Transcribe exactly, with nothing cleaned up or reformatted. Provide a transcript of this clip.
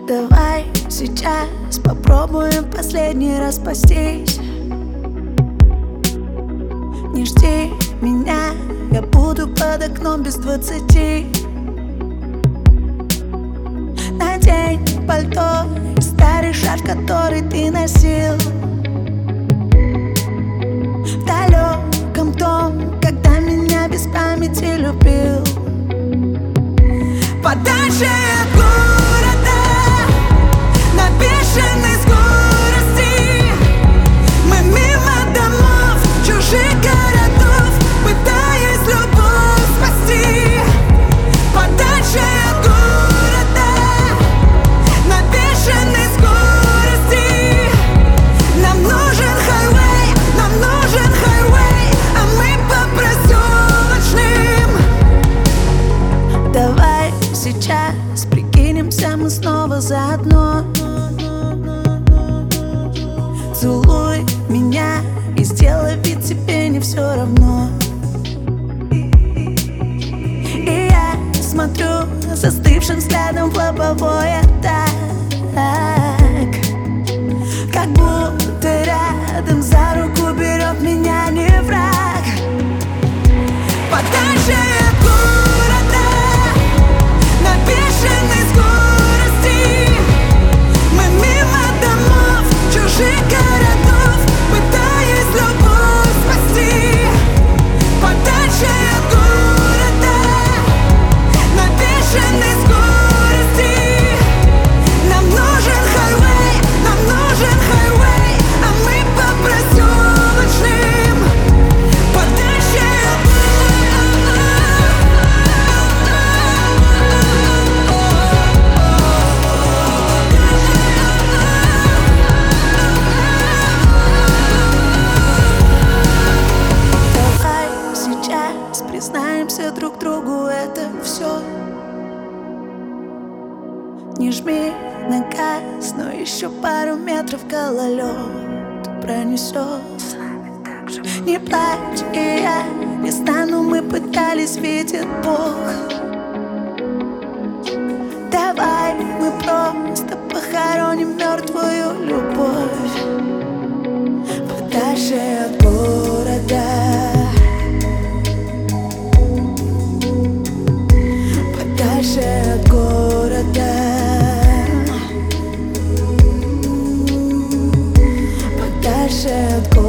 Давай сейчас попробуем последний раз спастись. Не жди меня, я буду под окном без двадцати. Надень пальто и старый шарф, который ты носил в далеком том, когда меня без памяти любил. Подальше от города, на бешеной скорости, мы мимо домов, чужих городов, пытаясь любовь спасти. Подальше от города, на бешеной скорости, нам нужен хайвей, нам нужен хайвей, а мы по проселочным. Давай сейчас прикинемся мы снова заодно. Целуй меня и сделай вид, тебе не все равно. И я смотрю застывшим взглядом в лобовое так, как будто рядом за руку берет меня не враг. Подальше от города, на бешеной скорости, мы мимо домов, чужих городов, пытаясь любовь спасти. Подальше от города, на бешеной скорости, нам нужен хайвей, нам нужен хайвей, а мы по проселочным. Подальше от признаемся друг другу, это все. Не жми на газ, но еще пару метров гололед пронесет. Не плачь, и я не стану, мы пытались, видит Бог. Давай мы просто похороним мертвую любовь. Подальше от города, подальше от города, подальше от города.